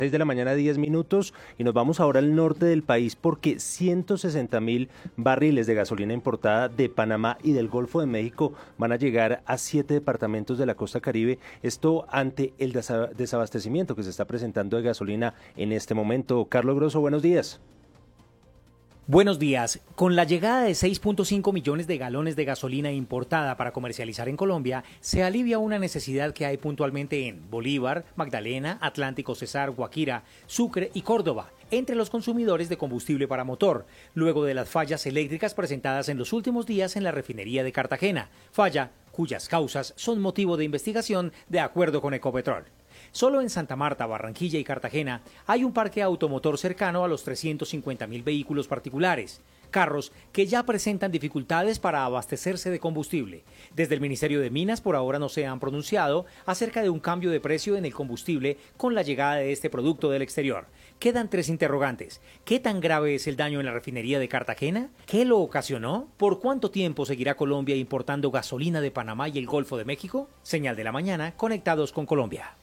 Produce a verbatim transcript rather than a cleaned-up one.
seis de la mañana, diez minutos, y nos vamos ahora al norte del país porque ciento sesenta mil barriles de gasolina importada de Panamá y del Golfo de México van a llegar a siete departamentos de la costa Caribe. Esto ante el desabastecimiento que se está presentando de gasolina en este momento. Carlos Grosso, buenos días. Buenos días. Con la llegada de seis punto cinco millones de galones de gasolina importada para comercializar en Colombia, se alivia una necesidad que hay puntualmente en Bolívar, Magdalena, Atlántico, Cesar, Guajira, Sucre y Córdoba, entre los consumidores de combustible para motor, luego de las fallas eléctricas presentadas en los últimos días en la refinería de Cartagena, falla cuyas causas son motivo de investigación de acuerdo con Ecopetrol. Solo en Santa Marta, Barranquilla y Cartagena hay un parque automotor cercano a los trescientos cincuenta mil vehículos particulares, carros que ya presentan dificultades para abastecerse de combustible. Desde el Ministerio de Minas por ahora no se han pronunciado acerca de un cambio de precio en el combustible con la llegada de este producto del exterior. Quedan tres interrogantes. ¿Qué tan grave es el daño en la refinería de Cartagena? ¿Qué lo ocasionó? ¿Por cuánto tiempo seguirá Colombia importando gasolina de Panamá y el Golfo de México? Señal de la mañana, conectados con Colombia.